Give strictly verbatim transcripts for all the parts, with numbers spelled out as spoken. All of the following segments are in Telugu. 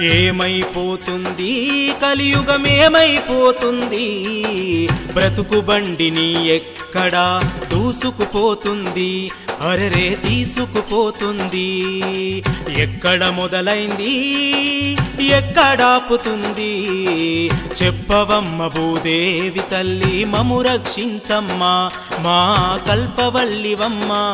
ఏమైపోతుంది కలియుగమేమైపోతుంది, బ్రతుకు బండిని ఎక్కడా దూసుకుపోతుంది, అరెరే తీసుకుపోతుంది. ఎక్కడ మొదలైంది ఎక్కడాపుతుంది, చెప్పవమ్మ భూదేవి తల్లి మము రక్షించమ్మా మా కల్పవల్లివమ్మా.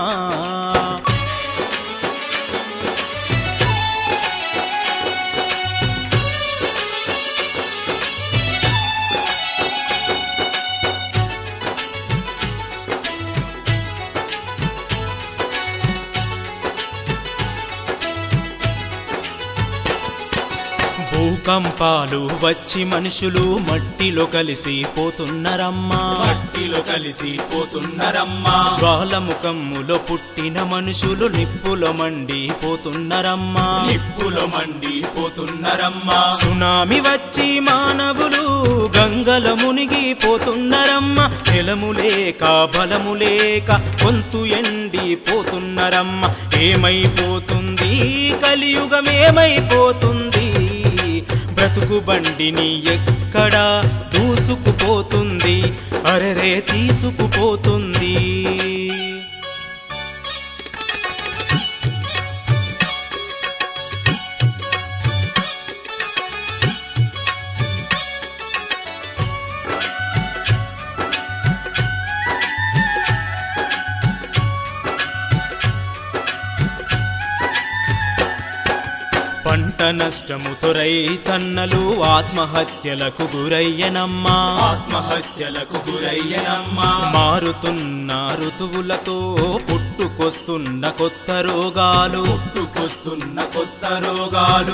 భూకంపాలు వచ్చి మనుషులు మట్టిలో కలిసి పోతున్నరమ్మా, మట్టిలో కలిసి పోతున్నరమ్మా. జ్వాలముఖములో పుట్టిన మనుషులు నిప్పులో మండి పోతున్నరమ్మా, నిప్పులో మండి పోతున్నరమ్మా. సునామి వచ్చి మానవులు గంగల మునిగి పోతున్నరమ్మా, జలము లేక బలము లేక గొంతు ఎండి పోతున్నరమ్మ. ఏమైపోతుంది కలియుగమేమైపోతుంది, బ్రతుకు బండిని ఎక్కడా దూసుకుపోతుంది, అరెరే తీసుకుపోతుంది. పంట నష్టముతో రైతన్నలు ఆత్మహత్యలకు గురయ్యనమ్మా, ఆత్మహత్యలకు గురయ్యనమ్మా. మారుతున్న ఋతువులతో పుట్టుకొస్తున్న కొత్త రోగాలు, పుట్టుకొస్తున్న కొత్త రోగాలు.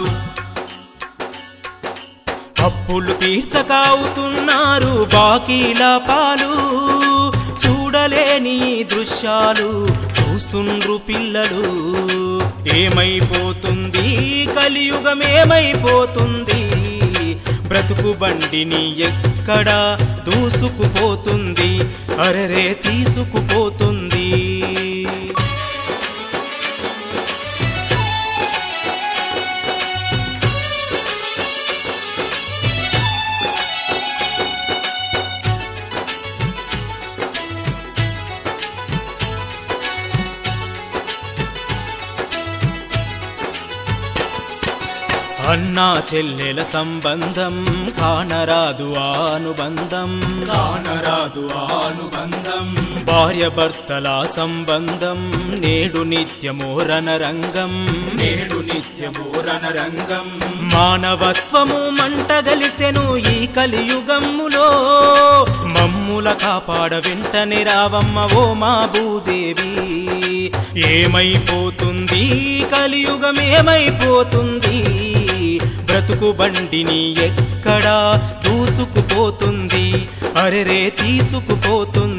అప్పులు తీర్చకావుతున్నారు బాకీల పాలు, చూడలేని దృశ్యాలు చూస్తుండ్రు పిల్లలు. ఏమైపోతుంది కలియుగమేమైపోతుంది, బ్రతుకు బండిని ఎక్కడా దూసుకుపోతుంది, అరెరే తీసుకుపోతుంది. అన్నా చెల్లెల సంబంధం కానరాదు అనుబంధం, కానరాదు అనుబంధం. భార్య భర్తల సంబంధం నేడు నిత్యమో రణరంగం, నేడు నిత్యమో రణరంగం. మానవత్వము మంటగలిసెను ఈ కలియుగములో, మమ్ముల కాపాడ వెంటనే రావమ్మ ఓ మా భూదేవి. ఏమైపోతుంది కలియుగమేమైపోతుంది, బ్రతుకు బండిని ఎక్కడా దూసుకుపోతుంది, అరెరే తీసుకుపోతుంది.